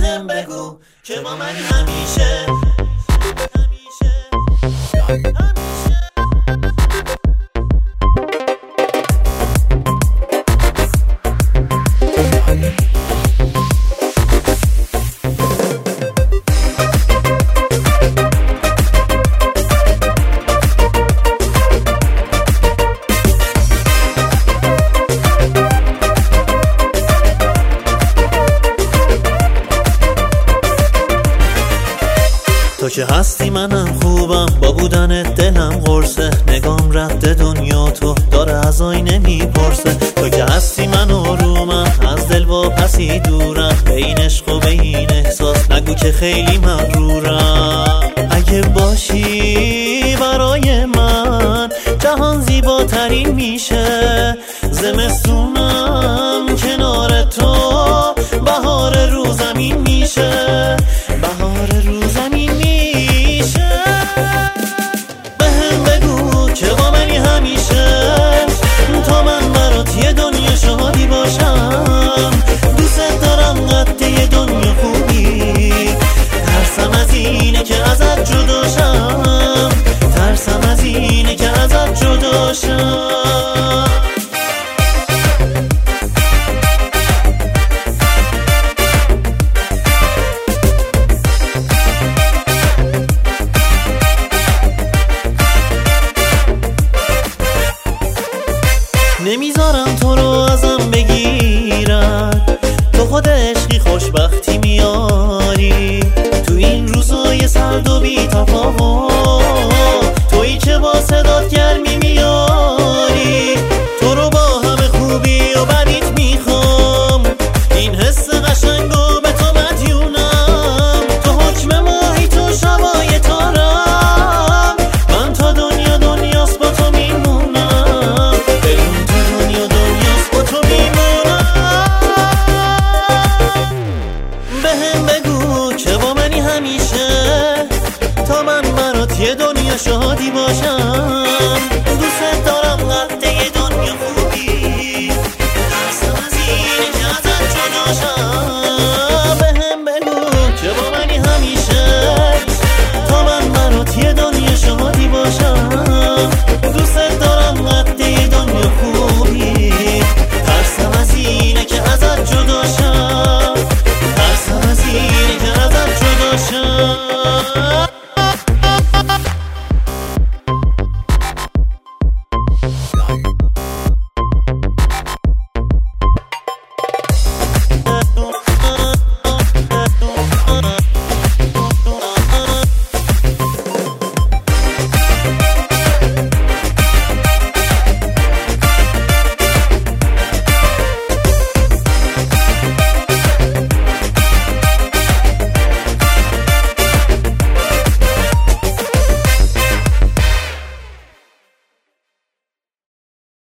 بهم بگو که با منی همیشه. تو که هستی منم خوبم، با بودنت دلم قرصه، نگام رفته دنیا تو داره از آینه میپرسه. تو که هستی من آرومم، از دل واپسی دورم، به این عشق و به این احساس نگو که خیلی مغرورم. اگه باشی برای من جهان زیباترین میشه، زمستونم کنار تو بهار رو زمین میشه، بهار رو زمین میشه. بهم بگو که با منی همیشه، تا من برات یه دنیا شادی باشم. دوست دارم قد یه دنیا خوبی، ترسم از اینه که ازت جداشم، ترسم از اینه که ازت جداشم. نمیذارم تو رو ازم بگیرن، تو خود عشقی خوشبختی میاری تو این روزای سرد و بی تفاوت. تویی که با صدات گرمی میاری، تو رو با همه خوبی و بدیت میخوام، این حس قشنگو به تو مدیونم. تو حکم ماهی تو شبای تارم، من تا دنیا دنیاست با تو میمونم، دلم تو دنیا دنیاست با تو میمونم. بهم بگو که با منی همیشه، تا من برات یه دنیا شادی باشم.